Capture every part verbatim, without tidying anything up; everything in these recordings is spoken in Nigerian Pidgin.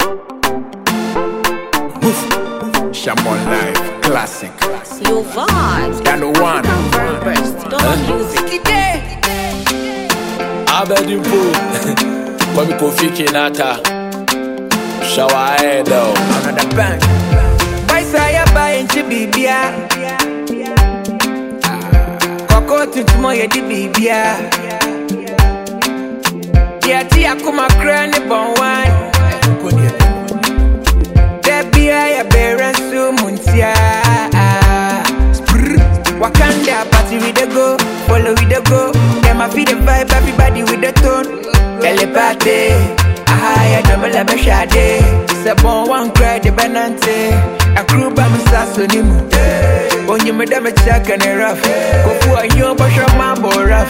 Shamon Live, classic. Your vibes. You're the one. Don't huh? use it. Abedi Pool. Kwame Kofi Kinata. Shower head though. Another bang. Why say I buy into Bibia? Coco to tomorrow, the Bibia. Yeah, tia kuma cranny bon wine. Debia, ya beran su muntia. Wakanda party with the go, follow with the go. Them a feed the vibe, everybody with the tone. Telepathy, aha, ya double a beshade. Se bon one cry the benante. A crew by my sassonimu. When you made them a check and a rough. Go for a young bush of mambo rough.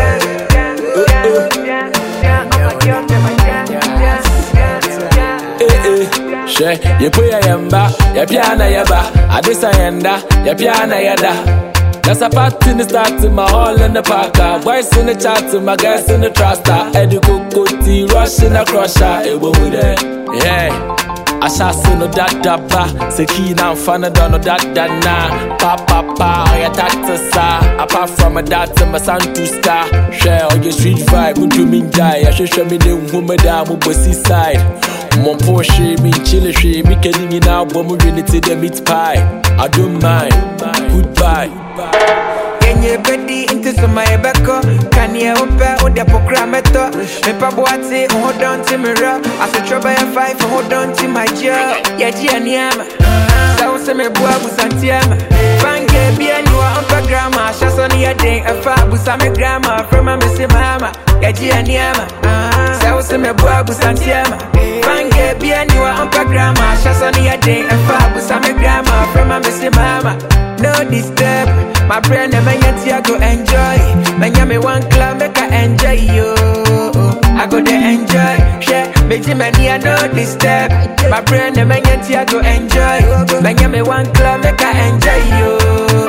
She, you put your yamba, your piano yaba, Adisa yenda, your piano yada. That's a party in the start to my hall in the parker. Boys in the chat to my guys in the truster. Eddie Coco T, rushing across her, it won't be there. Yeah. I shall see no that that ba. Seki na fana don't know that that na. Pa pa pa, I attack the sa. Apart from a that to my son to star. Share all your street vibe, would you mean die? I should show me the woman down with bossy side. Mon Porsche, me chile she, me getting in now, but we really to the meat pie. I don't mind. Goodbye. Can you bedi into some my backo? Can you open with the proclamator? Me pa boate, hold on to me rock. I said trouble a five, hold on to my job. Yeah, Gia Niama. So se me boa busantiama. Bange bien you are on grandma. Shasoni a day a fa busame grandma from a missy mama. Yeah, Gia Niama. So se me boa busantiama. Bange bien you are on grandma. Shasoni a day a fa busame grandma from a missy mama. No disturb. My brain and my yanty I go enjoy. My yummy one club make I enjoy you. I go to enjoy. Share, make many I no disturb. My brain and my yanty I go enjoy. My yummy one club make I enjoy you.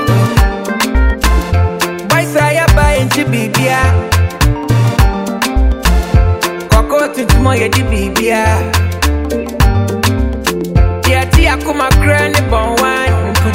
Why say I buy into Bibia? Coco to tomorrow the Bibia. Yeah, tia kuma cranny bon wine.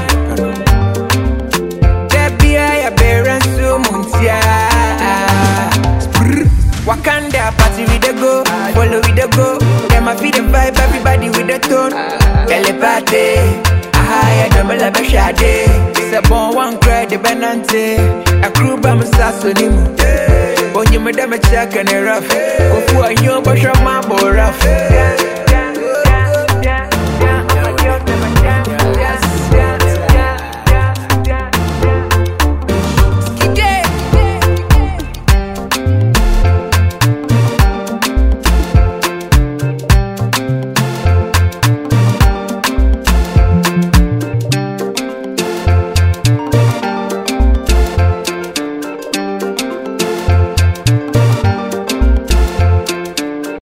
Wakanda party with the go, follow with the go. Them a feed the vibe, everybody with the tone. Telepathy, aha, ya double a beshade. Se bon one cry the benante. A crew by my sassonimu. When you made them a check and a rough. Go for a young bush of mambo rough.